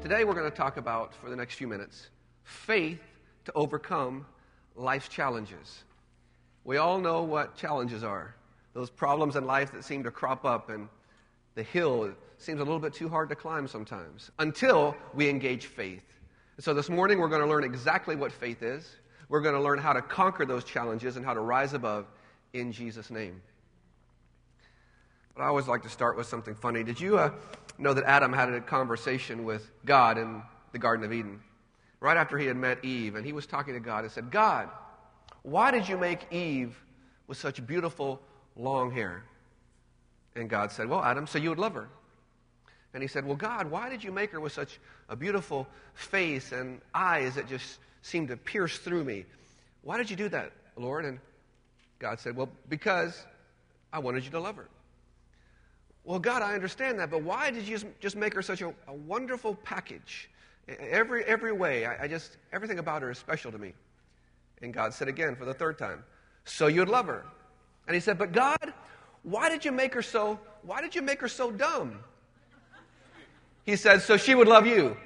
Today we're going to talk about, for the next few minutes, faith to overcome life's challenges. We all know what challenges are. Those problems in life that seem to crop up, and the hill seems a little bit too hard to climb sometimes, until we engage faith. And so this morning we're going to learn exactly what faith is. We're going to learn how to conquer those challenges and how to rise above in Jesus' name. But I always like to start with something funny. Did you know that Adam had a conversation with God in the Garden of Eden? Right after he had met Eve, and he was talking to God and said, God, why did you make Eve with such beautiful long hair? And God said, well, Adam, so you would love her. And he said, well, God, why did you make her with such a beautiful face and eyes that just seemed to pierce through me? Why did you do that, Lord? And God said, well, because I wanted you to love her. Well, God, I understand that, but why did you just make her such a wonderful package? Every way, everything about her is special to me. And God said again for the third time, so you'd love her. And he said, but God, why did you make her so dumb? He said, so she would love you.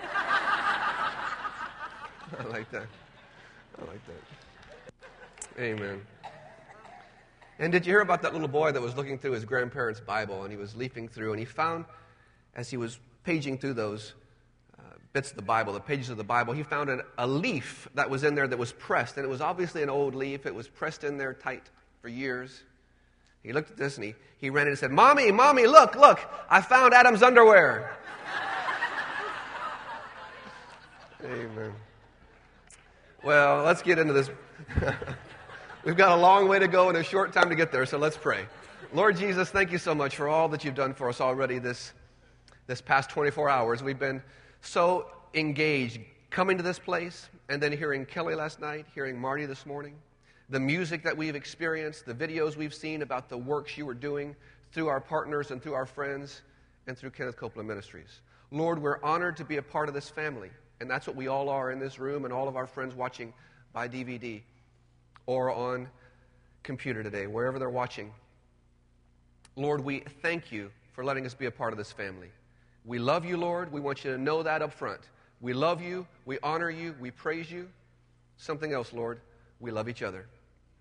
I like that. Amen. And did you hear about that little boy that was looking through his grandparents' Bible, and he was leafing through, and he found, as he was paging through those bits of the Bible, the pages of the Bible, he found a leaf that was in there that was pressed, and it was obviously an old leaf. It was pressed in there tight for years. He looked at this, and he ran in and said, Mommy, look, I found Adam's underwear. Amen. Well, let's get into this. We've got a long way to go and a short time to get there, so let's pray. Lord Jesus, thank you so much for all that you've done for us already this past 24 hours. We've been so engaged coming to this place and then hearing Kelly last night, hearing Marty this morning, the music that we've experienced, the videos we've seen about the works you were doing through our partners and through our friends and through Kenneth Copeland Ministries. Lord, we're honored to be a part of this family, and that's what we all are in this room and all of our friends watching by DVD or on computer today, wherever they're watching. Lord, we thank you for letting us be a part of this family. We love you, Lord. We want you to know that up front. We love you. We honor you. We praise you. Something else, Lord. We love each other.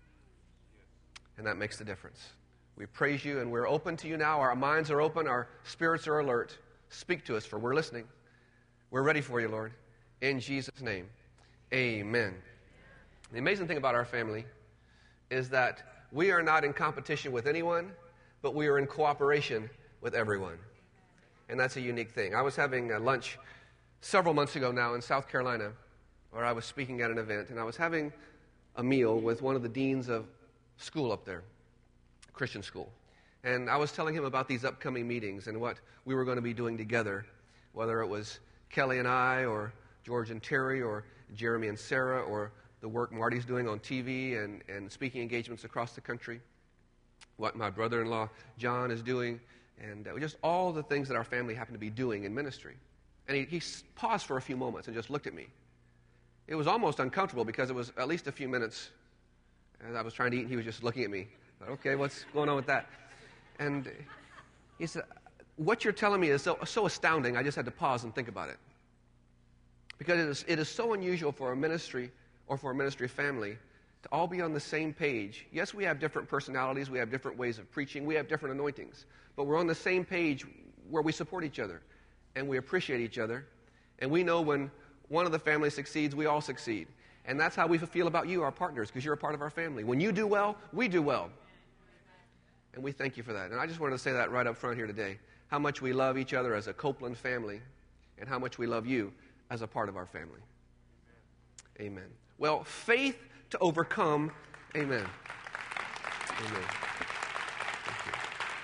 And that makes the difference. We praise you, and we're open to you now. Our minds are open. Our spirits are alert. Speak to us, for we're listening. We're ready for you, Lord. In Jesus' name, amen. The amazing thing about our family is that we are not in competition with anyone, but we are in cooperation with everyone. And that's a unique thing. I was having lunch several months ago now in South Carolina, where I was speaking at an event, and I was having a meal with one of the deans of school up there, Christian school. And I was telling him about these upcoming meetings and what we were going to be doing together, whether it was Kelly and I, or George and Terry, or Jeremy and Sarah, or the work Marty's doing on TV and speaking engagements across the country, what my brother-in-law John is doing, and just all the things that our family happen to be doing in ministry. And he paused for a few moments and just looked at me. It was almost uncomfortable because it was at least a few minutes as I was trying to eat, and he was just looking at me. Okay, what's going on with that? And he said, what you're telling me is so astounding, I just had to pause and think about it. Because it is so unusual for a ministry or for a ministry family to all be on the same page. Yes, we have different personalities, we have different ways of preaching, we have different anointings, but we're on the same page where we support each other, and we appreciate each other, and we know when one of the families succeeds, we all succeed. And that's how we feel about you, our partners, because you're a part of our family. When you do well, we do well. And we thank you for that. And I just wanted to say that right up front here today, how much we love each other as a Copeland family, and how much we love you as a part of our family. Amen. Well, faith to overcome. Amen. Amen. Thank you.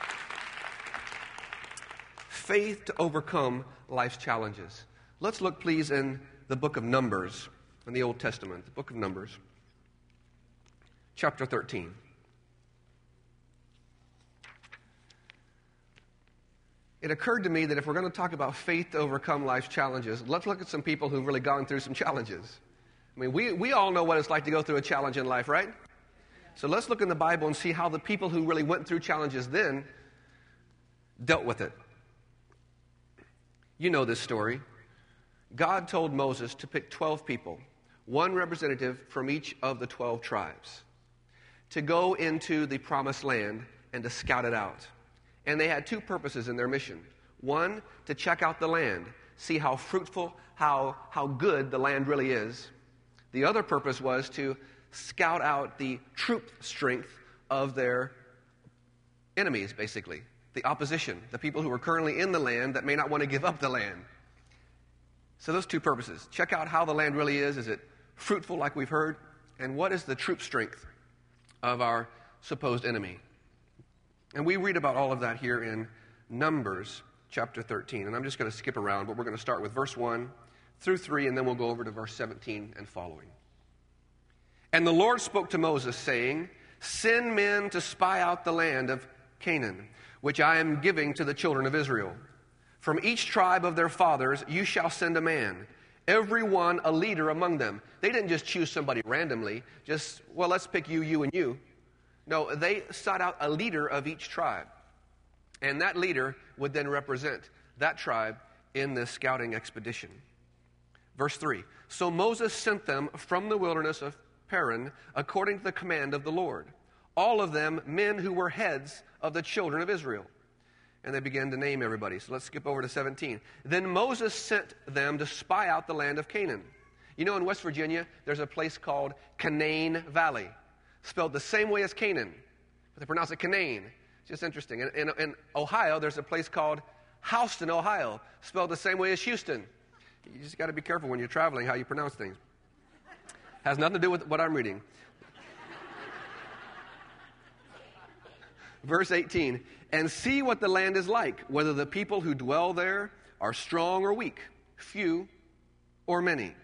Faith to overcome life's challenges. Let's look, please, in the book of Numbers, in the Old Testament, the book of Numbers, chapter 13. It occurred to me that if we're going to talk about faith to overcome life's challenges, let's look at some people who've really gone through some challenges. I mean, we all know what it's like to go through a challenge in life, right? So let's look in the Bible and see how the people who really went through challenges then dealt with it. You know this story. God told Moses to pick 12 people, one representative from each of the 12 tribes, to go into the promised land and to scout it out. And they had two purposes in their mission. One, to check out the land, see how fruitful, how good the land really is. The other purpose was to scout out the troop strength of their enemies, basically, the opposition, the people who are currently in the land that may not want to give up the land. So those two purposes. Check out how the land really is. Is it fruitful like we've heard? And what is the troop strength of our supposed enemy? And we read about all of that here in Numbers chapter 13. And I'm just going to skip around, but we're going to start with verse 1 through 3, and then we'll go over to verse 17 and following. And the Lord spoke to Moses, saying, "Send men to spy out the land of Canaan, which I am giving to the children of Israel. From each tribe of their fathers you shall send a man, every one a leader among them." They didn't just choose somebody randomly, let's pick you, you, and you. No, they sought out a leader of each tribe. And that leader would then represent that tribe in this scouting expedition. Verse 3, "So Moses sent them from the wilderness of Paran according to the command of the Lord, all of them men who were heads of the children of Israel." And they began to name everybody. So let's skip over to 17. "Then Moses sent them to spy out the land of Canaan." You know, in West Virginia, there's a place called Canaan Valley, spelled the same way as Canaan, but they pronounce it Canaan. It's just interesting. In Ohio, there's a place called Houston, Ohio, spelled the same way as Houston. You just got to be careful when you're traveling how you pronounce things. Has nothing to do with what I'm reading. Verse 18, "And see what the land is like, whether the people who dwell there are strong or weak, few or many.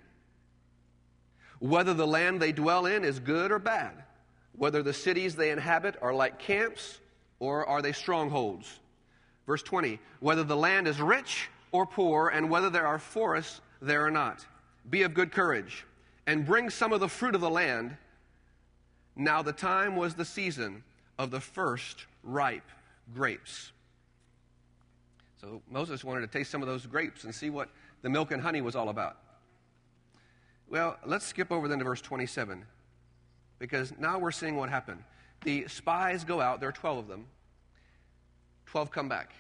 Whether the land they dwell in is good or bad, whether the cities they inhabit are like camps or are they strongholds." Verse 20, "Whether the land is rich or poor, and whether there are forests there or not. Be of good courage, and bring some of the fruit of the land. Now the time was the season of the first ripe grapes." So Moses wanted to taste some of those grapes and see what the milk and honey was all about. Well, let's skip over then to verse 27, because now we're seeing what happened. The spies go out, there are 12 of them. 12 come back.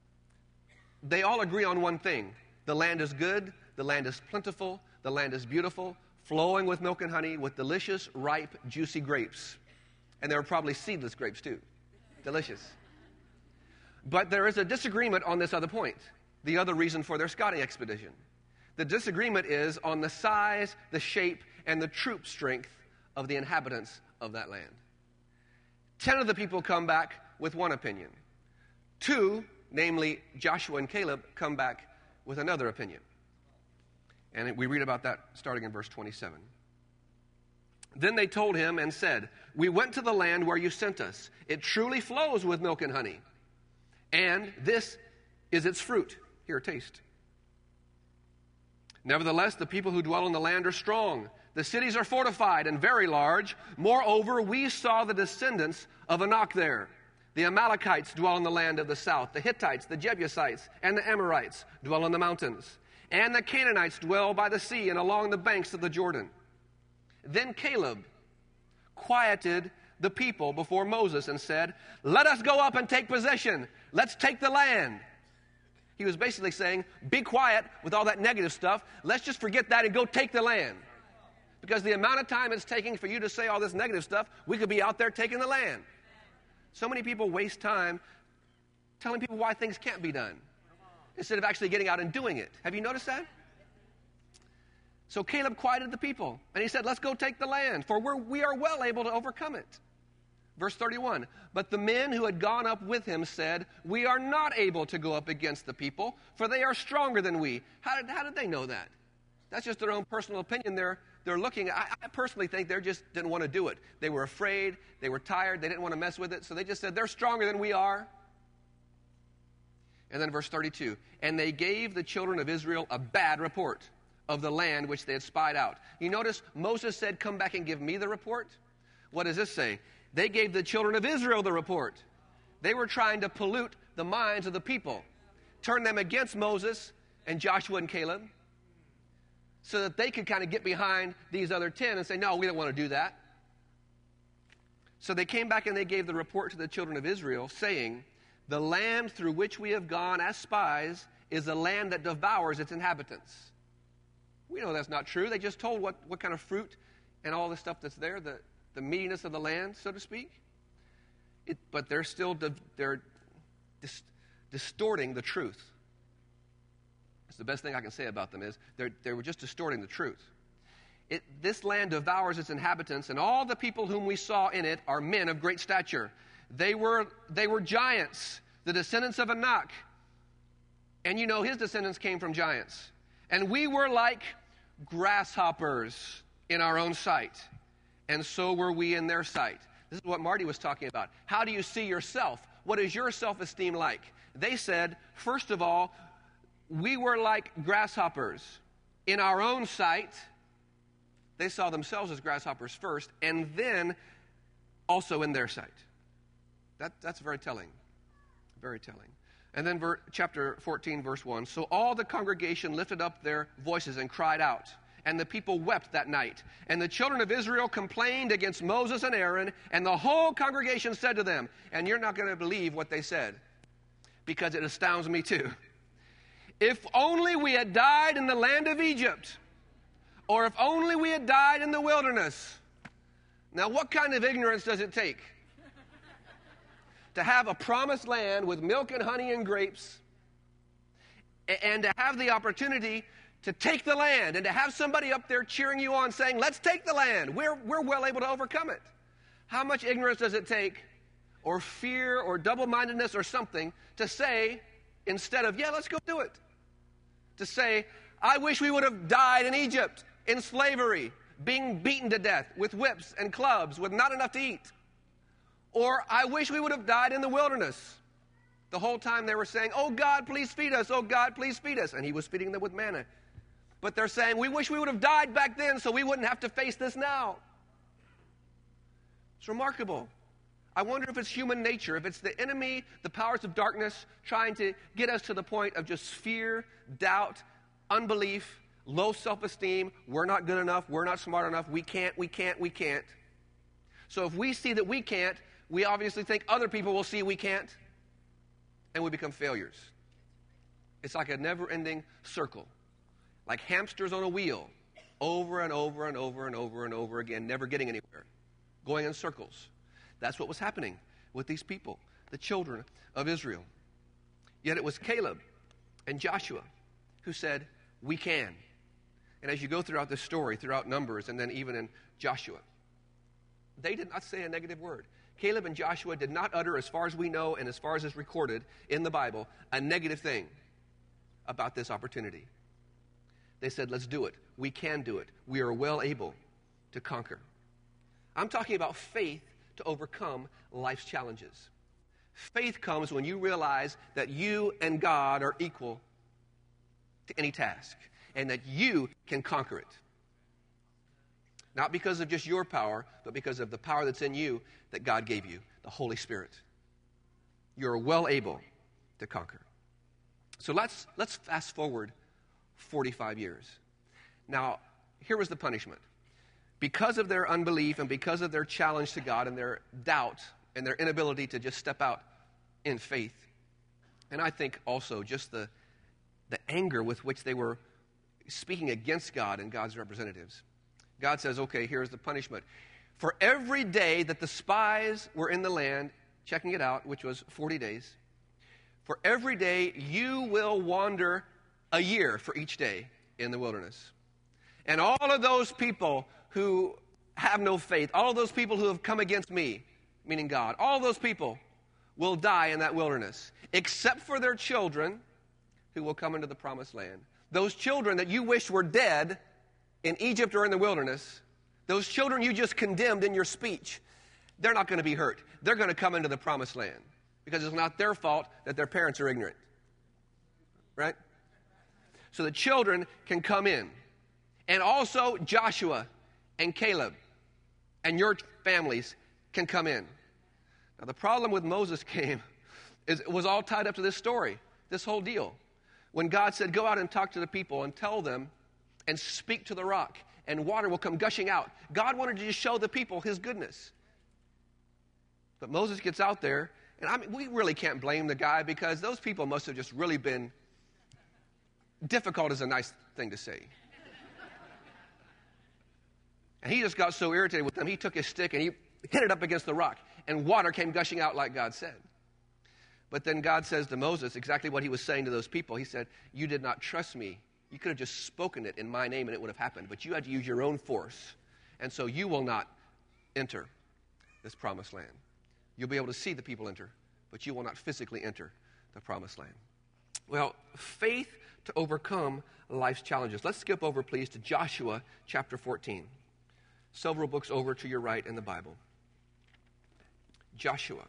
They all agree on one thing. The land is good, the land is plentiful, the land is beautiful, flowing with milk and honey, with delicious, ripe, juicy grapes. And there were probably seedless grapes too. Delicious. But there is a disagreement on this other point, the other reason for their scouting expedition. The disagreement is on the size, the shape, and the troop strength of the inhabitants of that land. 10 of the people come back with one opinion. 2, namely Joshua and Caleb, come back with another opinion. And we read about that starting in verse 27. "Then they told him and said, 'We went to the land where you sent us. It truly flows with milk and honey. And this is its fruit. Here, taste. Nevertheless, the people who dwell in the land are strong. The cities are fortified and very large. Moreover, we saw the descendants of Anak there. The Amalekites dwell in the land of the south. The Hittites, the Jebusites, and the Amorites dwell in the mountains. And the Canaanites dwell by the sea and along the banks of the Jordan.' Then Caleb quieted the people before Moses and said, 'Let us go up and take possession. Let's take the land.'" He was basically saying, be quiet with all that negative stuff. Let's just forget that and go take the land. Because the amount of time it's taking for you to say all this negative stuff, we could be out there taking the land. So many people waste time telling people why things can't be done instead of actually getting out and doing it. Have you noticed that? So Caleb quieted the people, and he said, "Let's go take the land, for we are well able to overcome it." Verse 31, "But the men who had gone up with him said, 'We are not able to go up against the people, for they are stronger than we.'" How did they know that? That's just their own personal opinion. They're looking. I personally think they just didn't want to do it. They were afraid. They were tired. They didn't want to mess with it. So they just said, "They're stronger than we are." And then verse 32, "And they gave the children of Israel a bad report of the land which they had spied out." You notice Moses said, "Come back and give me the report." What does this say? They gave the children of Israel the report. They were trying to pollute the minds of the people, turn them against Moses and Joshua and Caleb. so that they could kind of get behind these other 10 and say, no, we don't want to do that. So they came back and they gave the report to the children of Israel, saying, the land through which we have gone as spies is a land that devours its inhabitants. We know that's not true. They just told what kind of fruit and all the stuff that's there, the meatiness of the land, so to speak. But they're still distorting the truth. That's the best thing I can say about them is they were just distorting the truth. This land devours its inhabitants, and all the people whom we saw in it are men of great stature. They were giants, the descendants of Anak. And you know his descendants came from giants. And we were like grasshoppers in our own sight, and so were we in their sight. This is what Marty was talking about. How do you see yourself? What is your self-esteem like? They said, first of all, we were like grasshoppers in our own sight. They saw themselves as grasshoppers first, and then also in their sight. That's very telling. Very telling. And then chapter 14, verse 1. So all the congregation lifted up their voices and cried out, and the people wept that night. And the children of Israel complained against Moses and Aaron, and the whole congregation said to them, and you're not going to believe what they said, because it astounds me too. If only we had died in the land of Egypt, or if only we had died in the wilderness. Now, what kind of ignorance does it take to have a promised land with milk and honey and grapes, and to have the opportunity to take the land, and to have somebody up there cheering you on saying, let's take the land. We're well able to overcome it. How much ignorance does it take, or fear, or double-mindedness, or something, to say, instead of, yeah, let's go do it, to say, I wish we would have died in Egypt, in slavery, being beaten to death with whips and clubs, with not enough to eat. Or, I wish we would have died in the wilderness. The whole time they were saying, oh God, please feed us, oh God, please feed us. And he was feeding them with manna. But they're saying, we wish we would have died back then so we wouldn't have to face this now. It's remarkable. I wonder if it's human nature, if it's the enemy, the powers of darkness, trying to get us to the point of just fear, doubt, unbelief, low self-esteem. We're not good enough. We're not smart enough. We can't. So if we see that we can't, we obviously think other people will see we can't, and we become failures. It's like a never-ending circle, like hamsters on a wheel, over and over and over and over and over again, never getting anywhere, going in circles. That's what was happening with these people, the children of Israel. Yet it was Caleb and Joshua who said, we can. And as you go throughout this story, throughout Numbers, and then even in Joshua, they did not say a negative word. Caleb and Joshua did not utter, as far as we know and as far as is recorded in the Bible, a negative thing about this opportunity. They said, let's do it. We can do it. We are well able to conquer. I'm talking about faith to overcome life's challenges. Faith comes when you realize that you and God are equal to any task, and that you can conquer it. Not because of just your power, but because of the power that's in you that God gave you, the Holy Spirit. You're well able to conquer. So let's fast forward 45 years. Now, here was the punishment. Because of their unbelief and because of their challenge to God and their doubt and their inability to just step out in faith, and I think also just the anger with which they were speaking against God and God's representatives, God says, okay, here's the punishment. For every day that the spies were in the land, checking it out, which was 40 days, for every day you will wander a year for each day in the wilderness. And all of those people who have no faith, all of those people who have come against me, meaning God, all those people will die in that wilderness, except for their children who will come into the promised land. Those children that you wish were dead in Egypt or in the wilderness, those children you just condemned in your speech, they're not going to be hurt. They're going to come into the promised land because it's not their fault that their parents are ignorant. Right? So the children can come in. And also Joshua and Caleb and your families can come in. Now the problem with Moses came is it was all tied up to this story, this whole deal. When God said, go out and talk to the people and tell them and speak to the rock, and water will come gushing out. God wanted to just show the people his goodness. But Moses gets out there, and we really can't blame the guy, because those people must have just really been, difficult is a nice thing to say. And he just got so irritated with them, he took his stick and he hit it up against the rock, and water came gushing out like God said. But then God says to Moses exactly what he was saying to those people. He said, you did not trust me. You could have just spoken it in my name and it would have happened, but you had to use your own force. And so you will not enter this promised land. You'll be able to see the people enter, but you will not physically enter the promised land. Well, faith to overcome life's challenges. Let's skip over, please, to Joshua chapter 14. Several books over to your right in the Bible. Joshua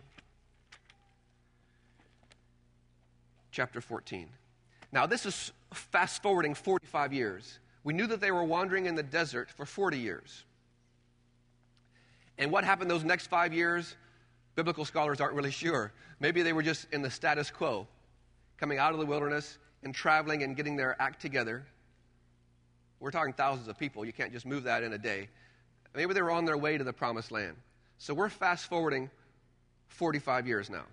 chapter 14. Now, this is fast forwarding 45 years. We knew that they were wandering in the desert for 40 years. And what happened those next 5 years? Biblical scholars aren't really sure. Maybe they were just in the status quo, coming out of the wilderness and traveling and getting their act together. We're talking thousands of people. You can't just move that in a day. Maybe they were on their way to the promised land. So we're fast forwarding 45 years now.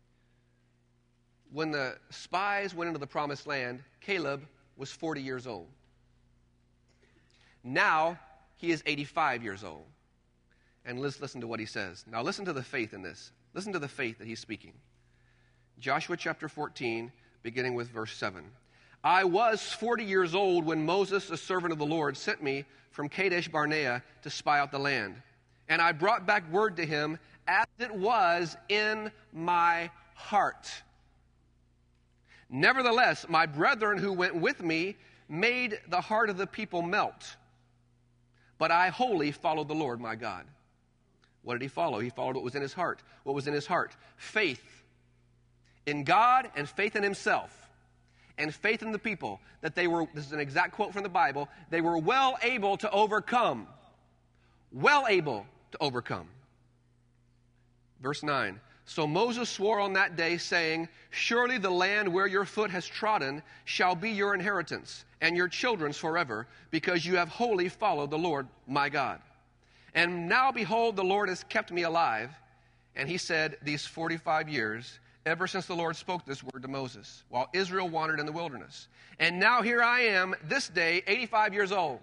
When the spies went into the promised land, Caleb was 40 years old. Now he is 85 years old. And let's listen to what he says. Now listen to the faith in this. Listen to the faith that he's speaking. Joshua chapter 14, beginning with verse 7. I was 40 years old when Moses, the servant of the Lord, sent me from Kadesh Barnea to spy out the land. And I brought back word to him as it was in my heart. Nevertheless, my brethren who went with me made the heart of the people melt. But I wholly followed the Lord my God. What did he follow? He followed what was in his heart. What was in his heart? Faith in God and faith in himself. And faith in the people, that they were, this is an exact quote from the Bible, they were well able to overcome. Well able to overcome. Verse 9. So Moses swore on that day, saying, surely the land where your foot has trodden shall be your inheritance, and your children's forever, because you have wholly followed the Lord my God. And now behold, the Lord has kept me alive. And he said, these 45 years, ever since the Lord spoke this word to Moses, while Israel wandered in the wilderness. And now here I am, this day, 85 years old.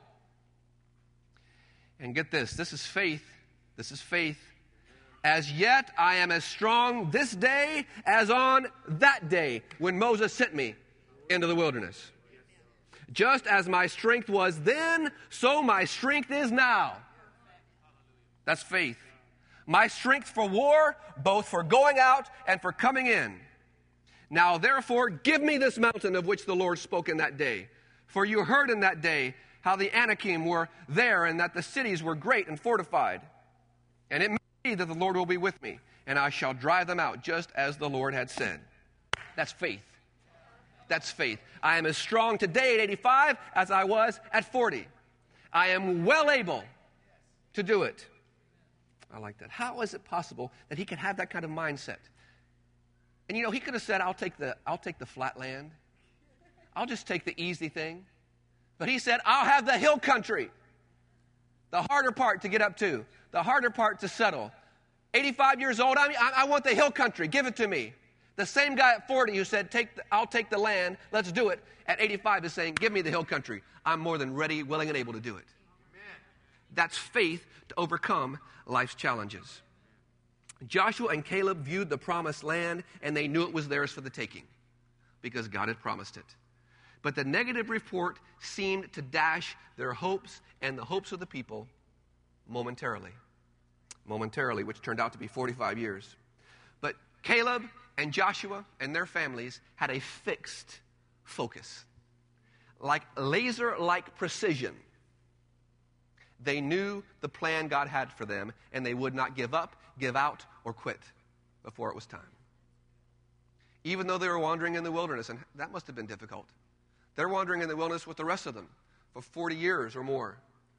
And get this, this is faith. This is faith. As yet I am as strong this day as on that day when Moses sent me into the wilderness. Just as my strength was then, so my strength is now. That's faith. My strength for war, both for going out and for coming in. Now therefore, give me this mountain of which the Lord spoke in that day. For you heard in that day how the Anakim were there, and that the cities were great and fortified. And it may be that the Lord will be with me, and I shall drive them out, just as the Lord had said. That's faith. That's faith. I am as strong today at 85 as I was at 40. I am well able to do it. I like that. How is it possible that he could have that kind of mindset? And you know, he could have said, I'll take the flat land. I'll just take the easy thing. But he said, I'll have the hill country. The harder part to get up to. The harder part to settle. 85 years old, I want the hill country. Give it to me. The same guy at 40 who said, I'll take the land, let's do it, at 85 is saying, give me the hill country. I'm more than ready, willing, and able to do it. That's faith to overcome life's challenges. Joshua and Caleb viewed the promised land, and they knew it was theirs for the taking because God had promised it. But the negative report seemed to dash their hopes and the hopes of the people momentarily, which turned out to be 45 years. But Caleb and Joshua and their families had a fixed focus, like laser-like precision. They knew the plan God had for them, and they would not give up, give out, or quit before it was time. Even though they were wandering in the wilderness, and that must have been difficult. They're wandering in the wilderness with the rest of them for 40 years or more.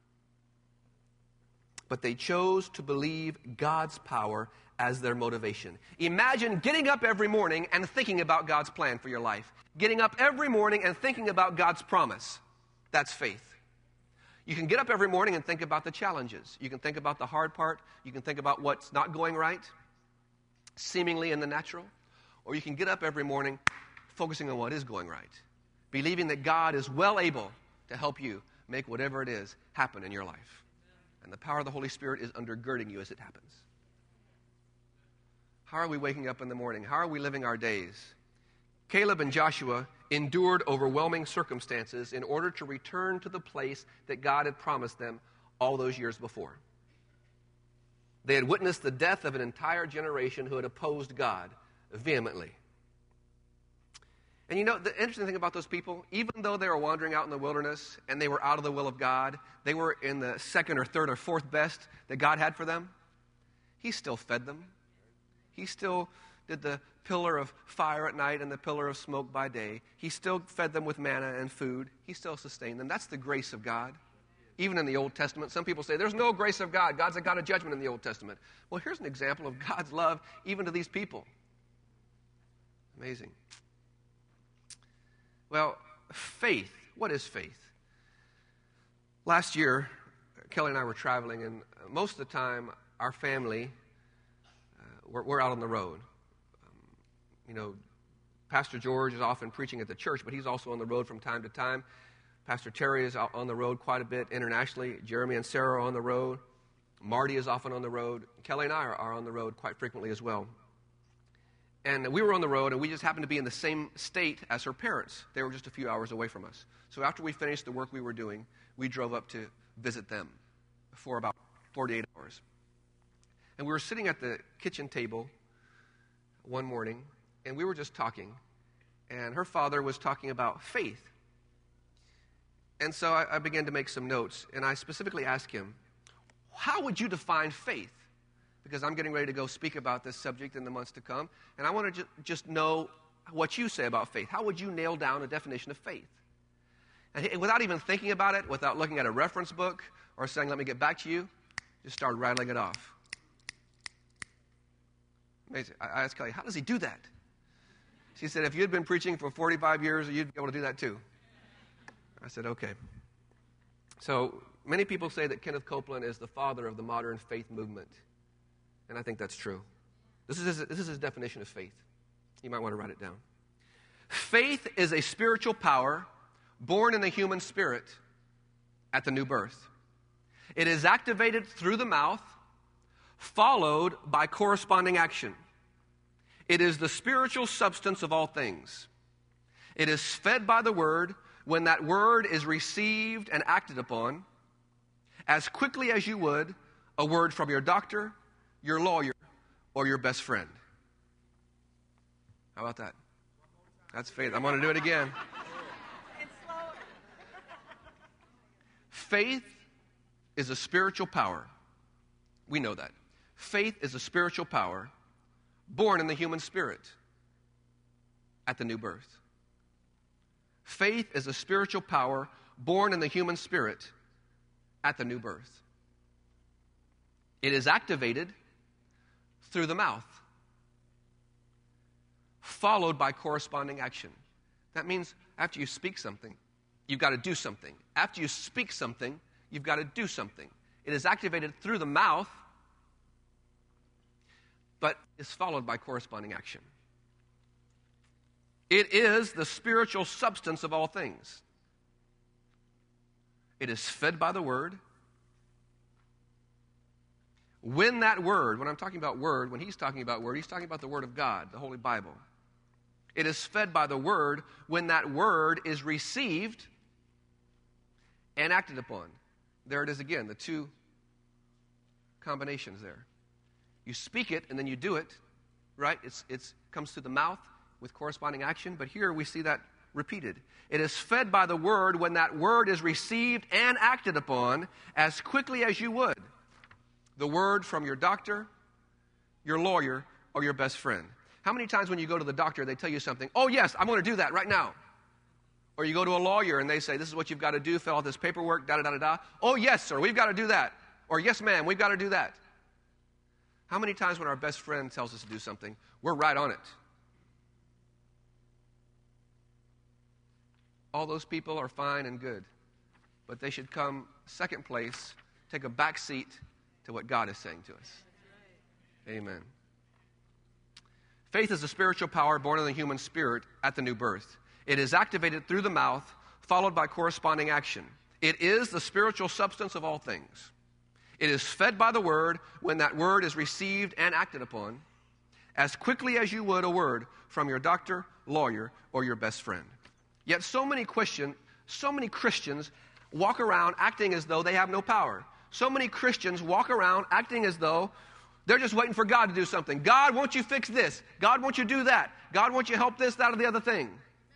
But they chose to believe God's power as their motivation. Imagine getting up every morning and thinking about God's plan for your life. Getting up every morning and thinking about God's promise. That's faith. You can get up every morning and think about the challenges. You can think about the hard part. You can think about what's not going right, seemingly in the natural. Or you can get up every morning focusing on what is going right, believing that God is well able to help you make whatever it is happen in your life. And the power of the Holy Spirit is undergirding you as it happens. How are we waking up in the morning? How are we living our days? Caleb and Joshua endured overwhelming circumstances in order to return to the place that God had promised them all those years before. They had witnessed the death of an entire generation who had opposed God vehemently. And you know, the interesting thing about those people, even though they were wandering out in the wilderness and they were out of the will of God, they were in the second or third or fourth best that God had for them, He still fed them. He still did the pillar of fire at night and the pillar of smoke by day. He still fed them with manna and food. He still sustained them. That's the grace of God. Even in the Old Testament, some people say, there's no grace of God. God's a God of judgment in the Old Testament. Well, here's an example of God's love even to these people. Amazing. Well, faith. What is faith? Last year, Kelly and I were traveling, and most of the time, our family, we're out on the road. You know, Pastor George is often preaching at the church, but he's also on the road from time to time. Pastor Terry is out on the road quite a bit internationally. Jeremy and Sarah are on the road. Marty is often on the road. Kelly and I are on the road quite frequently as well. And we were on the road, and we just happened to be in the same state as her parents. They were just a few hours away from us. So after we finished the work we were doing, we drove up to visit them for about 48 hours. And we were sitting at the kitchen table one morning, and we were just talking. And her father was talking about faith. And so I began to make some notes, and I specifically asked him, how would you define faith? Because I'm getting ready to go speak about this subject in the months to come, and I want to just know what you say about faith. How would you nail down a definition of faith? And without even thinking about it, without looking at a reference book or saying, let me get back to you, just started rattling it off. Amazing. I asked Kelly, how does he do that? She said, if you had been preaching for 45 years, you'd be able to do that too. I said, okay. So many people say that Kenneth Copeland is the father of the modern faith movement. And I think that's true. This is his definition of faith. You might want to write it down. Faith is a spiritual power born in the human spirit at the new birth. It is activated through the mouth, followed by corresponding action. It is the spiritual substance of all things. It is fed by the word when that word is received and acted upon as quickly as you would a word from your doctor, your lawyer, or your best friend. How about that? That's faith. I'm going to do it again. Faith is a spiritual power. We know that. Faith is a spiritual power born in the human spirit at the new birth. Faith is a spiritual power born in the human spirit at the new birth. It is activated through the mouth, followed by corresponding action. That means after you speak something, you've got to do something. After you speak something, you've got to do something. It is activated through the mouth, but is followed by corresponding action. It is the spiritual substance of all things. It is fed by the word. When that word, when I'm talking about word, when he's talking about word, he's talking about the word of God, the Holy Bible. It is fed by the word when that word is received and acted upon. There it is again, the two combinations there. You speak it and then you do it, right? It comes through the mouth with corresponding action, but here we see that repeated. It is fed by the word when that word is received and acted upon as quickly as you would the word from your doctor, your lawyer, or your best friend. How many times when you go to the doctor, they tell you something, oh yes, I'm going to do that right now. Or you go to a lawyer and they say, this is what you've got to do, fill out this paperwork, da-da-da-da-da. Oh yes, sir, we've got to do that. Or yes, ma'am, we've got to do that. How many times when our best friend tells us to do something, we're right on it? All those people are fine and good. but they should come second place, take a back seat to what God is saying to us. Amen. Faith is a spiritual power born in the human spirit at the new birth. It is activated through the mouth, followed by corresponding action. It is the spiritual substance of all things. It is fed by the word when that word is received and acted upon, as quickly as you would a word from your doctor, lawyer, or your best friend. Yet so many Christians walk around acting as though they have no power. So many Christians walk around acting as though they're just waiting for God to do something. God, won't you fix this? God, won't you do that? God, won't you help this, that, or the other thing?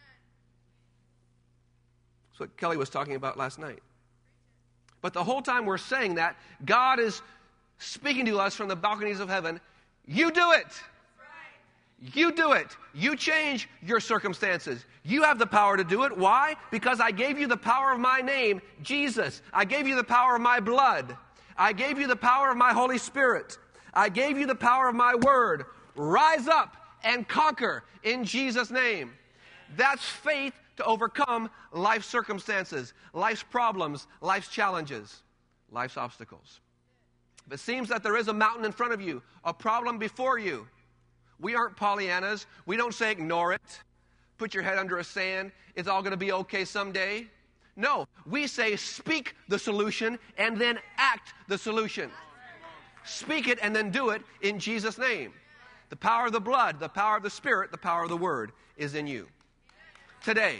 That's what Kelly was talking about last night. But the whole time we're saying that, God is speaking to us from the balconies of heaven. You do it. You do it. You change your circumstances. You have the power to do it. Why? Because I gave you the power of my name, Jesus. I gave you the power of my blood. I gave you the power of my Holy Spirit. I gave you the power of my word. Rise up and conquer in Jesus' name. That's faith to overcome life's circumstances, life's problems, life's challenges, life's obstacles. If it seems that there is a mountain in front of you, a problem before you, we aren't Pollyannas. We don't say ignore it. Put your head under a sand. It's all going to be okay someday. No, we say speak the solution and then act the solution. Speak it and then do it in Jesus' name. The power of the blood, the power of the Spirit, the power of the Word is in you. Today.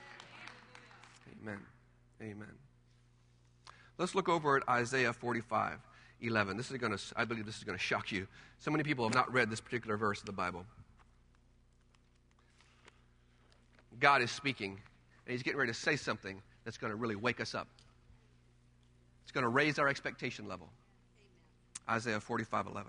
Amen. Amen. Let's look over at Isaiah 45:11. I believe this is going to shock you. So many people have not read this particular verse of the Bible. God is speaking, and He's getting ready to say something that's going to really wake us up. It's going to raise our expectation level. Isaiah 45:11.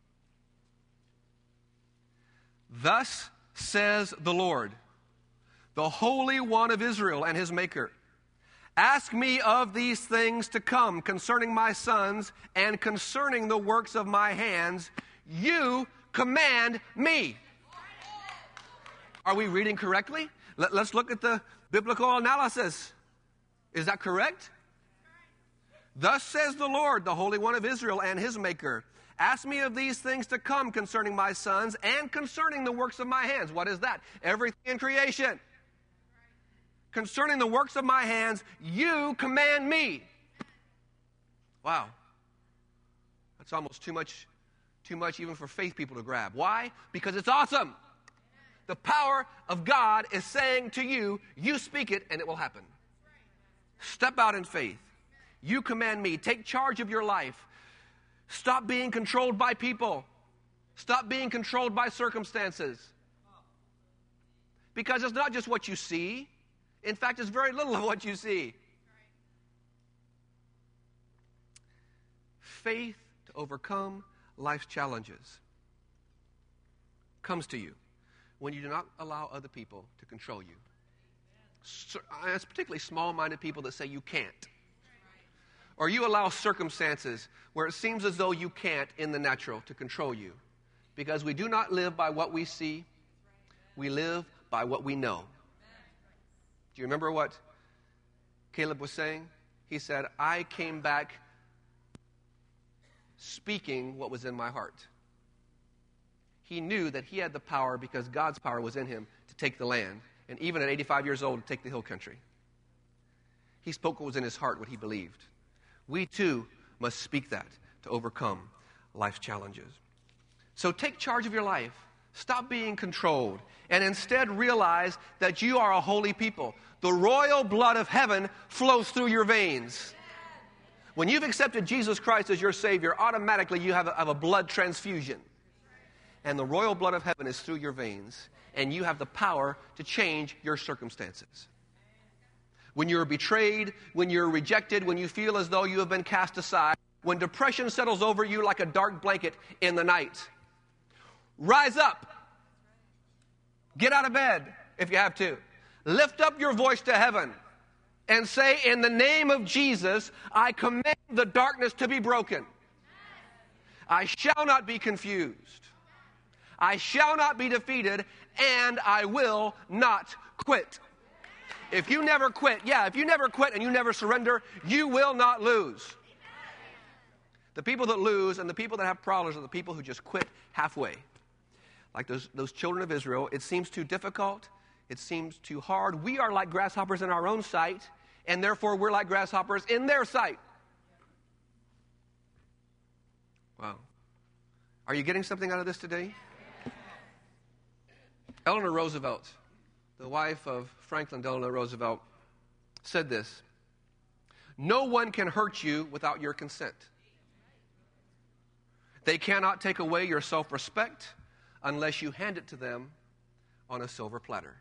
Thus says the Lord, the Holy One of Israel and His Maker. Ask me of these things to come concerning my sons and concerning the works of my hands. You command me. Are we reading correctly? Let's look at the biblical analysis. Is that correct? Thus says the Lord, the Holy One of Israel and His Maker. Ask me of these things to come concerning my sons and concerning the works of my hands. What is that? Everything in creation. Concerning the works of my hands, you command me. Wow. That's almost too much even for faith people to grab. Why? Because it's awesome. The power of God is saying to you, you speak it and it will happen. Step out in faith. You command me. Take charge of your life. Stop being controlled by people. Stop being controlled by circumstances. Because it's not just what you see. In fact, it's very little of what you see. Faith to overcome life's challenges comes to you when you do not allow other people to control you. It's particularly small-minded people that say you can't. Or you allow circumstances where it seems as though you can't in the natural to control you. Because we do not live by what we see. We live by what we know. Do you remember what Caleb was saying? He said, I came back speaking what was in my heart. He knew that he had the power because God's power was in him to take the land. And even at 85 years old, to take the hill country. He spoke what was in his heart, what he believed. We too must speak that to overcome life's challenges. So take charge of your life. Stop being controlled and instead realize that you are a holy people. The royal blood of heaven flows through your veins. When you've accepted Jesus Christ as your Savior, automatically you have a blood transfusion. And the royal blood of heaven is through your veins, and you have the power to change your circumstances. When you're betrayed, when you're rejected, when you feel as though you have been cast aside, when depression settles over you like a dark blanket in the night, rise up. Get out of bed if you have to. Lift up your voice to heaven and say, in the name of Jesus, I command the darkness to be broken. I shall not be confused. I shall not be defeated, and I will not quit. If you never quit, if you never quit and you never surrender, you will not lose. The people that lose and the people that have problems are the people who just quit halfway. Like those children of Israel, it seems too difficult. It seems too hard. We are like grasshoppers in our own sight, and therefore we're like grasshoppers in their sight. Wow. Are you getting something out of this today? Eleanor Roosevelt, the wife of Franklin Delano Roosevelt, said this: "No one can hurt you without your consent. They cannot take away your self-respect unless you hand it to them on a silver platter."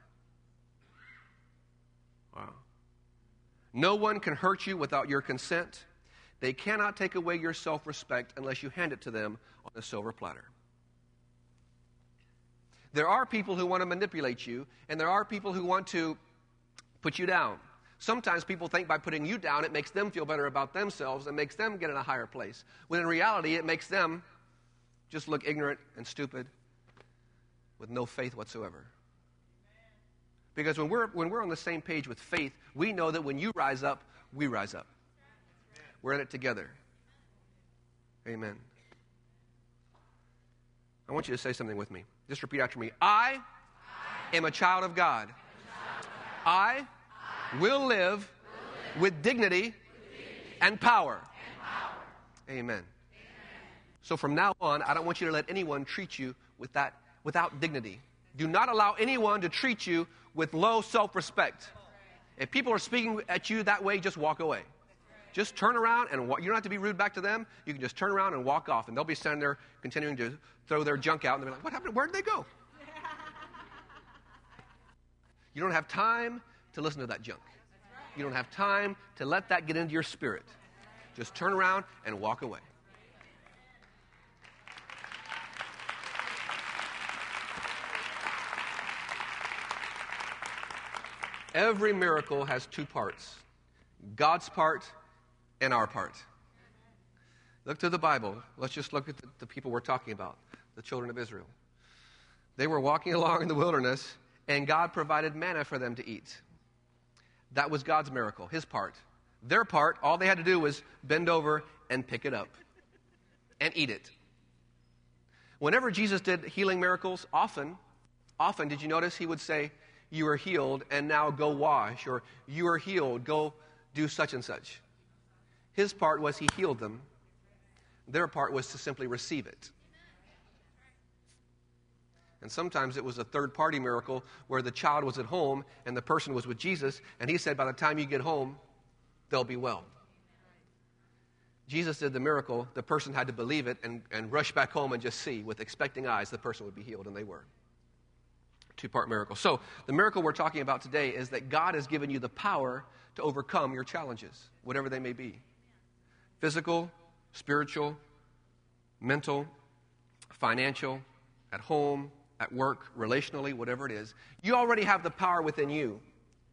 Wow. No one can hurt you without your consent. They cannot take away your self-respect unless you hand it to them on a silver platter. There are people who want to manipulate you, and there are people who want to put you down. Sometimes people think by putting you down, it makes them feel better about themselves and makes them get in a higher place. When in reality, it makes them just look ignorant and stupid with no faith whatsoever. Because when we're on the same page with faith, we know that when you rise up, we rise up. We're in it together. Amen. I want you to say something with me. Just repeat after me. I am a child of God. I will live with dignity and power. Amen. So from now on, I don't want you to let anyone treat you without dignity. Do not allow anyone to treat you with low self-respect. If people are speaking at you that way, just walk away. Just turn around and you don't have to be rude back to them. You can just turn around and walk off, and they'll be standing there continuing to throw their junk out, and they'll be like, "What happened? Where did they go?" You don't have time to listen to that junk. You don't have time to let that get into your spirit. Just turn around and walk away. Every miracle has two parts: God's part and our part. Look to the Bible. Let's just look at the people we're talking about, the children of Israel. They were walking along in the wilderness, and God provided manna for them to eat. That was God's miracle, his part. Their part, all they had to do was bend over and pick it up and eat it. Whenever Jesus did healing miracles, often, did you notice he would say, "You are healed, and now go wash," or "You are healed, go do such and such." His part was he healed them. Their part was to simply receive it. And sometimes it was a third-party miracle where the child was at home and the person was with Jesus, and he said, "By the time you get home, they'll be well." Jesus did the miracle. The person had to believe it and rush back home and just see with expecting eyes the person would be healed, and they were. Two-part miracle. So the miracle we're talking about today is that God has given you the power to overcome your challenges, whatever they may be. Physical, spiritual, mental, financial, at home, at work, relationally, whatever it is. You already have the power within you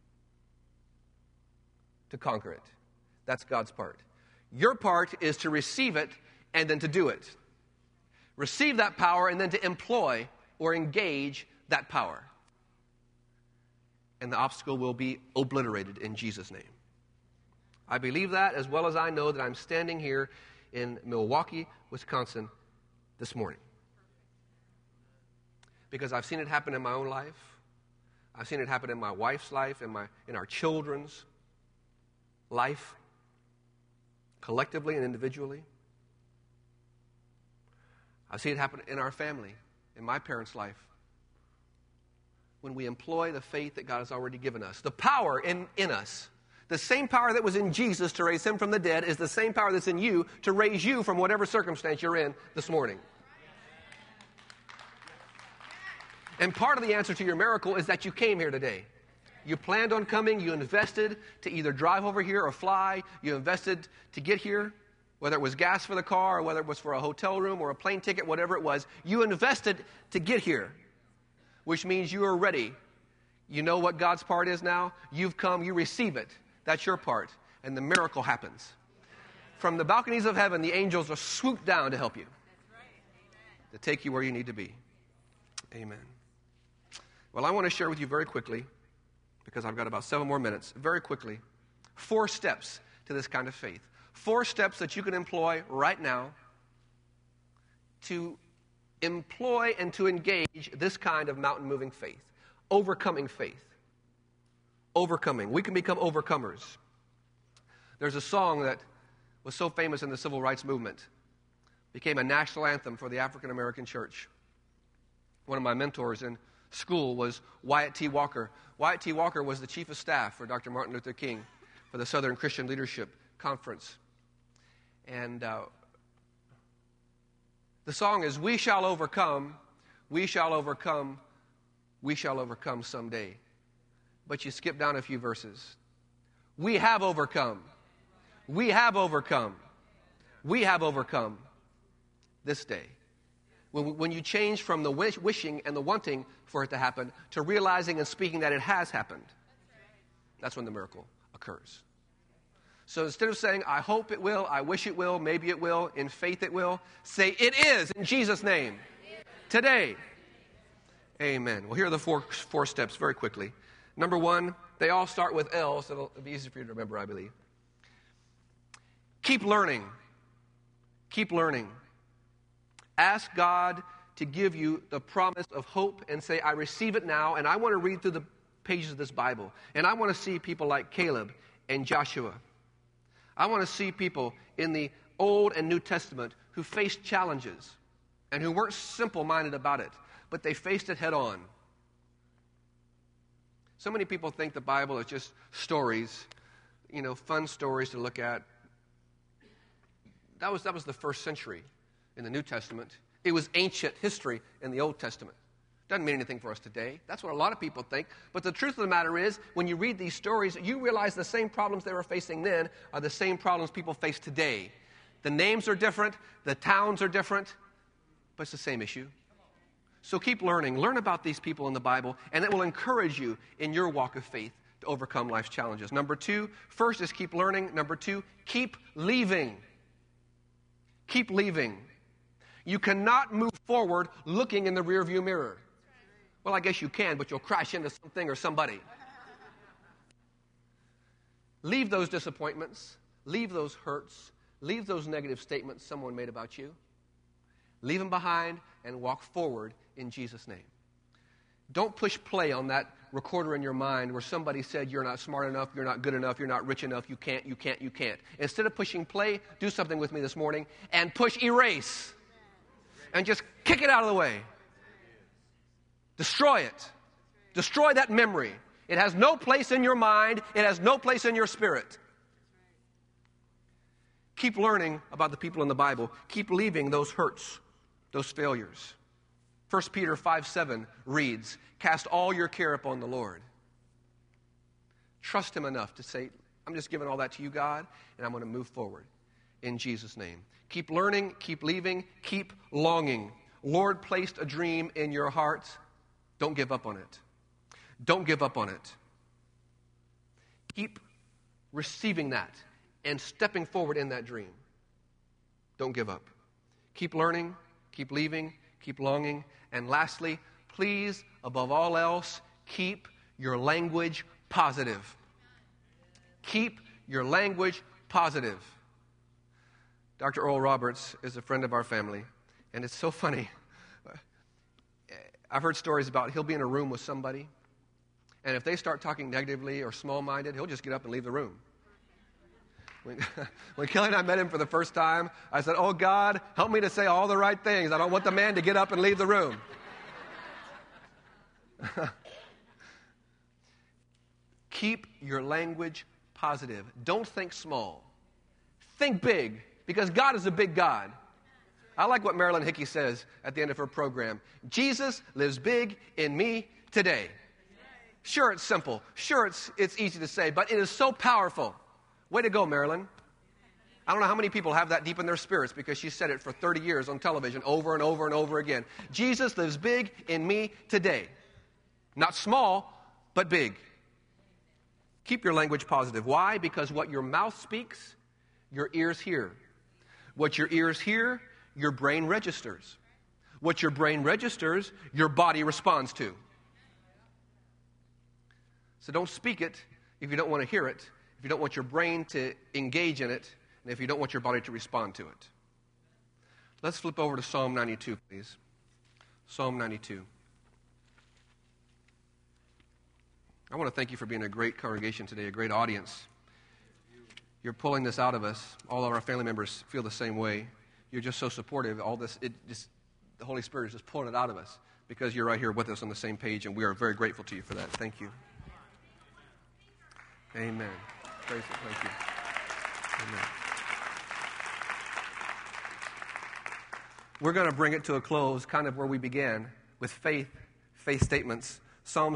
to conquer it. That's God's part. Your part is to receive it and then to do it. Receive that power and then to employ or engage that power. And the obstacle will be obliterated in Jesus' name. I believe that as well as I know that I'm standing here in Milwaukee, Wisconsin this morning. Because I've seen it happen in my own life. I've seen it happen in my wife's life, in our children's life, collectively and individually. I've seen it happen in our family, in my parents' life. When we employ the faith that God has already given us. The power in us. The same power that was in Jesus to raise him from the dead is the same power that's in you to raise you from whatever circumstance you're in this morning. And part of the answer to your miracle is that you came here today. You planned on coming. You invested to either drive over here or fly. You invested to get here, whether it was gas for the car or whether it was for a hotel room or a plane ticket, whatever it was. You invested to get here, which means you are ready. You know what God's part is now? You've come, you receive it. That's your part. And the miracle happens. From the balconies of heaven, the angels are swooped down to help you. To take you where you need to be. Amen. Well, I want to share with you very quickly, because I've got about 7 more minutes. Very quickly, 4 steps to this kind of faith. 4 steps that you can employ right now to employ and to engage this kind of mountain-moving faith. Overcoming faith. Overcoming. We can become overcomers. There's a song that was so famous in the civil rights movement, became a national anthem for the African American church. One of my mentors in school was Wyatt T. Walker. Wyatt T. Walker was the chief of staff for Dr. Martin Luther King for the Southern Christian Leadership Conference. And the song is, "We shall overcome, we shall overcome, we shall overcome someday." But you skip down a few verses. We have overcome. We have overcome. We have overcome this day. When you change from the wishing and the wanting for it to happen to realizing and speaking that it has happened, that's when the miracle occurs. So instead of saying, I hope it will, I wish it will, maybe it will, in faith it will, say, it is in Jesus' name. Today. Amen. Well, here are the four steps very quickly. Number 1, they all start with L, so it'll be easy for you to remember, I believe. Keep learning. Keep learning. Ask God to give you the promise of hope and say, I receive it now, and I want to read through the pages of this Bible. And I want to see people like Caleb and Joshua. I want to see people in the Old and New Testament who faced challenges and who weren't simple-minded about it, but they faced it head on. So many people think the Bible is just stories, fun stories to look at. That was the first century in the New Testament. It was ancient history in the Old Testament. Doesn't mean anything for us today. That's what a lot of people think. But the truth of the matter is, when you read these stories, you realize the same problems they were facing then are the same problems people face today. The names are different, the towns are different, but it's the same issue. So keep learning. Learn about these people in the Bible, and it will encourage you in your walk of faith to overcome life's challenges. Number 2, first is keep learning. Number 2, keep leaving. Keep leaving. You cannot move forward looking in the rearview mirror. Well, I guess you can, but you'll crash into something or somebody. Leave those disappointments. Leave those hurts. Leave those negative statements someone made about you. Leave them behind and walk forward in Jesus' name. Don't push play on that recorder in your mind where somebody said you're not smart enough, you're not good enough, you're not rich enough, you can't. Instead of pushing play, do something with me this morning and push erase. And just kick it out of the way. Destroy it. Destroy that memory. It has no place in your mind. It has no place in your spirit. Keep learning about the people in the Bible. Keep leaving those hurts, those failures. 1 Peter 5:7 reads, cast all your care upon the Lord. Trust Him enough to say, I'm just giving all that to you, God, and I'm going to move forward in Jesus' name. Keep learning, keep leaving, keep longing. Lord placed a dream in your heart. Don't give up on it. Don't give up on it. Keep receiving that and stepping forward in that dream. Don't give up. Keep learning, keep leaving, keep longing. And lastly, please, above all else, keep your language positive. Keep your language positive. Dr. Earl Roberts is a friend of our family, and it's so funny. I've heard stories about he'll be in a room with somebody, and if they start talking negatively or small-minded, he'll just get up and leave the room. When Kelly and I met him for the first time, I said, oh, God, help me to say all the right things. I don't want the man to get up and leave the room. Keep your language positive. Don't think small. Think big, because God is a big God. I like what Marilyn Hickey says at the end of her program. Jesus lives big in me today. Sure, it's simple. Sure, it's easy to say, but it is so powerful. Way to go, Marilyn. I don't know how many people have that deep in their spirits because she said it for 30 years on television over and over and over again. Jesus lives big in me today. Not small, but big. Keep your language positive. Why? Because what your mouth speaks, your ears hear. What your ears hear, your brain registers. What your brain registers, your body responds to. So don't speak it if you don't want to hear it, if you don't want your brain to engage in it, and if you don't want your body to respond to it. Let's flip over to Psalm 92, please. Psalm 92. I want to thank you for being a great congregation today, a great audience. You're pulling this out of us. All of our family members feel the same way. You're just so supportive. All this, the Holy Spirit is just pulling it out of us because you're right here with us on the same page, and we are very grateful to you for that. Thank you. Amen. Praise it. Thank you. Amen. We're going to bring it to a close, kind of where we began, with faith statements. Psalm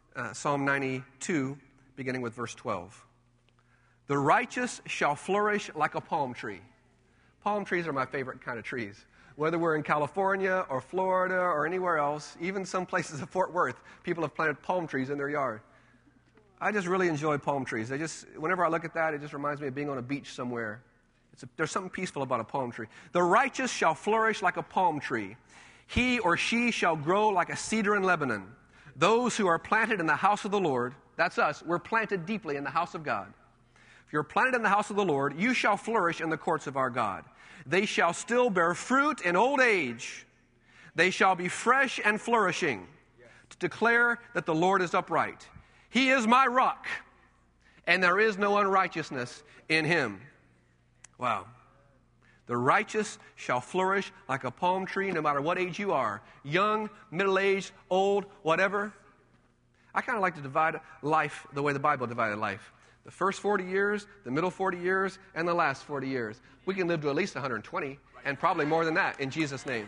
92, beginning with verse 12. The righteous shall flourish like a palm tree. Palm trees are my favorite kind of trees. Whether we're in California or Florida or anywhere else, even some places of Fort Worth, people have planted palm trees in their yard. I just really enjoy palm trees. Whenever I look at that, it just reminds me of being on a beach somewhere. There's something peaceful about a palm tree. The righteous shall flourish like a palm tree. He or she shall grow like a cedar in Lebanon. Those who are planted in the house of the Lord, that's us, we're planted deeply in the house of God. If you're planted in the house of the Lord, you shall flourish in the courts of our God. They shall still bear fruit in old age. They shall be fresh and flourishing, to declare that the Lord is upright. He is my rock, and there is no unrighteousness in him. Wow. The righteous shall flourish like a palm tree no matter what age you are. Young, middle-aged, old, whatever. I kind of like to divide life the way the Bible divided life. The first 40 years, the middle 40 years, and the last 40 years. We can live to at least 120, and probably more than that, in Jesus' name.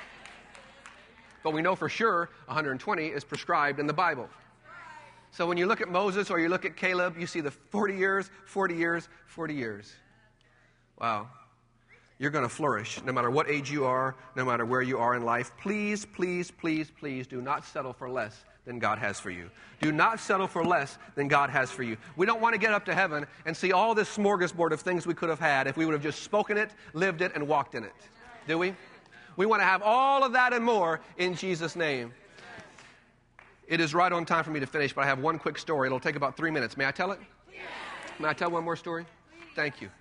But we know for sure 120 is prescribed in the Bible. So when you look at Moses or you look at Caleb, you see the 40 years, 40 years, 40 years. Wow. You're going to flourish no matter what age you are, no matter where you are in life. Please, please, please, please do not settle for less than God has for you. Do not settle for less than God has for you. We don't want to get up to heaven and see all this smorgasbord of things we could have had if we would have just spoken it, lived it, and walked in it. Do we? We want to have all of that and more in Jesus' name. It is right on time for me to finish, but I have one quick story. It'll take about 3 minutes. May I tell it? Yes. May I tell one more story? Thank you.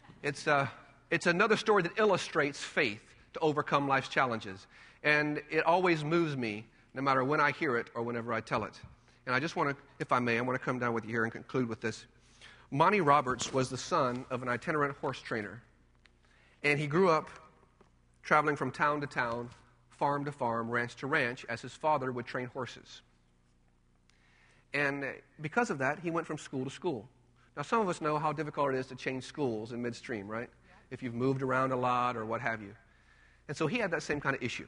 It's another story that illustrates faith to overcome life's challenges. And it always moves me, no matter when I hear it or whenever I tell it. And I just want to, if I may, I want to come down with you here and conclude with this. Monty Roberts was the son of an itinerant horse trainer. And he grew up traveling from town to town, farm to farm, ranch to ranch, as his father would train horses. And because of that, he went from school to school. Now, some of us know how difficult it is to change schools in midstream, right? If you've moved around a lot or what have you. And so he had that same kind of issue.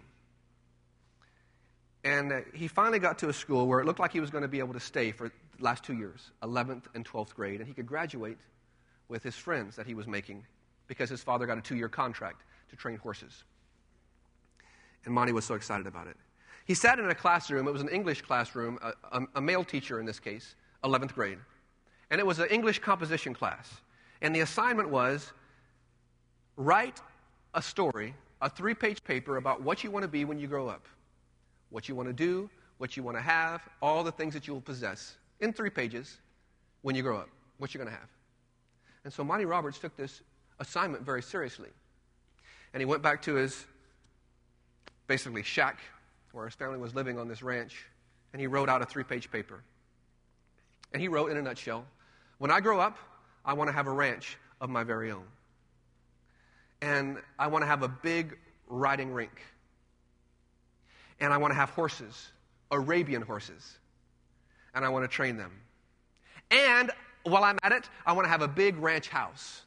And he finally got to a school where it looked like he was going to be able to stay for the last 2 years, 11th and 12th grade, and he could graduate with his friends that he was making because his father got a 2-year contract to train horses. And Monty was so excited about it. He sat in a classroom. It was an English classroom, a male teacher in this case, 11th grade. And it was an English composition class. And the assignment was write a story, a 3-page paper about what you want to be when you grow up. What you want to do, what you want to have, all the things that you will possess in 3 pages when you grow up, what you're going to have. And so Monty Roberts took this assignment very seriously. And he went back to his, basically, shack where his family was living on this ranch, and he wrote out a 3-page paper. And he wrote in a nutshell, when I grow up, I want to have a ranch of my very own. And I want to have a big riding rink. And I want to have horses, Arabian horses. And I want to train them. And while I'm at it, I want to have a big ranch house.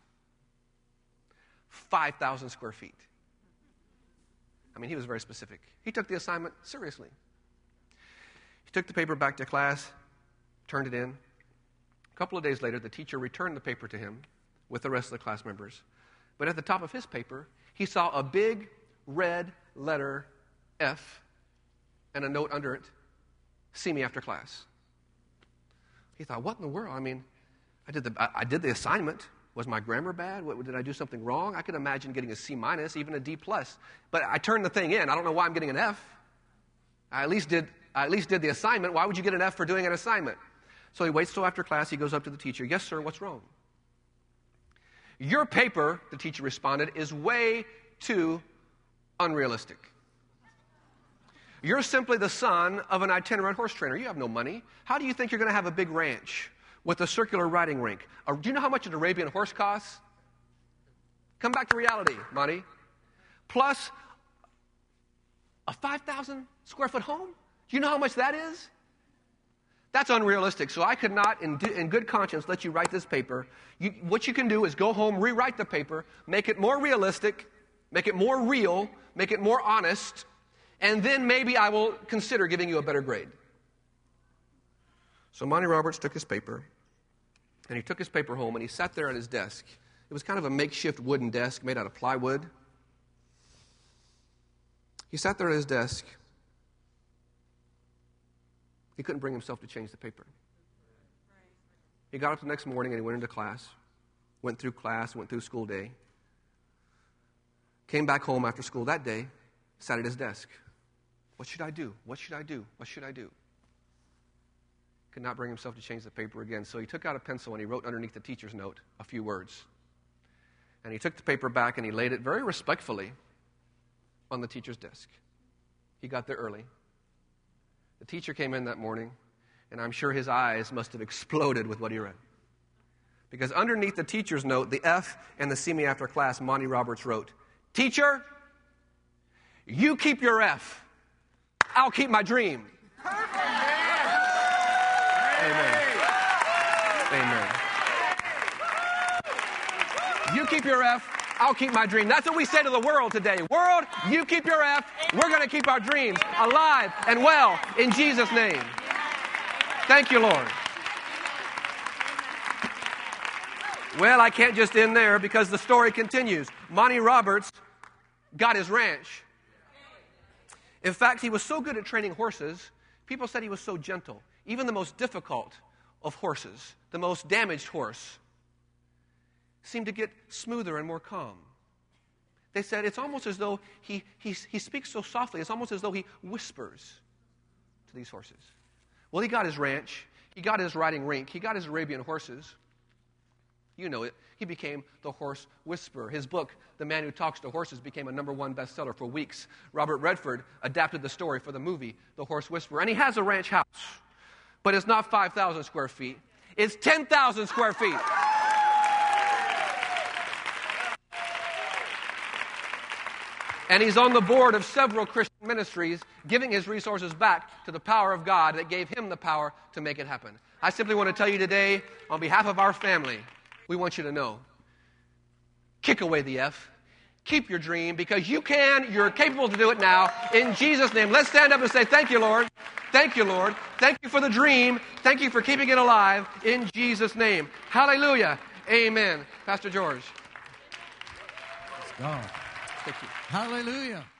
5,000 square feet. I mean, he was very specific. He took the assignment seriously. He took the paper back to class, turned it in. A couple of days later, the teacher returned the paper to him with the rest of the class members. But at the top of his paper, he saw a big red letter F and a note under it, see me after class. He thought, what in the world? I mean, I did the assignment. Was my grammar bad? Did I do something wrong? I could imagine getting a C-, even a D+. But I turned the thing in. I don't know why I'm getting an F. I at least did the assignment. Why would you get an F for doing an assignment? So he waits till after class. He goes up to the teacher. Yes, sir, what's wrong? Your paper, the teacher responded, is way too unrealistic. You're simply the son of an itinerant horse trainer. You have no money. How do you think you're going to have a big ranch with a circular riding rink? Do you know how much an Arabian horse costs? Come back to reality, Monty. Plus a 5,000 square foot home? Do you know how much that is? That's unrealistic. So I could not, in good conscience, let you write this paper. What you can do is go home, rewrite the paper, make it more realistic, make it more real, make it more honest, and then maybe I will consider giving you a better grade. So Monty Roberts took his paper, and he took his paper home, and he sat there at his desk. It was kind of a makeshift wooden desk made out of plywood. He sat there at his desk. He couldn't bring himself to change the paper. He got up the next morning, and he went into class, went through school day, came back home after school that day, sat at his desk. What should I do? What should I do? What should I do? Could not bring himself to change the paper again. So he took out a pencil and he wrote underneath the teacher's note a few words. And he took the paper back and he laid it very respectfully on the teacher's desk. He got there early. The teacher came in that morning, and I'm sure his eyes must have exploded with what he read. Because underneath the teacher's note, the F and the see me after class, Monty Roberts wrote, "Teacher, you keep your F. I'll keep my dream." Amen. Amen. You keep your F, I'll keep my dream. That's what we say to the world today. World, you keep your F, we're going to keep our dreams alive and well in Jesus' name. Thank you, Lord. Well, I can't just end there because the story continues. Monty Roberts got his ranch. In fact, he was so good at training horses, people said he was so gentle. Even the most difficult of horses, the most damaged horse, seemed to get smoother and more calm. They said it's almost as though he speaks so softly, it's almost as though he whispers to these horses. Well, he got his ranch, he got his riding rink, he got his Arabian horses. You know it. He became the horse whisperer. His book, The Man Who Talks to Horses, became a #1 bestseller for weeks. Robert Redford adapted the story for the movie, The Horse Whisperer. And he has a ranch house. But it's not 5,000 square feet. It's 10,000 square feet. And he's on the board of several Christian ministries, giving his resources back to the power of God that gave him the power to make it happen. I simply want to tell you today, on behalf of our family, we want you to know, kick away the F. Keep your dream because you can. You're capable to do it now. In Jesus' name, let's stand up and say, thank you, Lord. Thank you, Lord. Thank you for the dream. Thank you for keeping it alive in Jesus' name. Hallelujah. Amen. Pastor George. Let's go. Thank you. Hallelujah.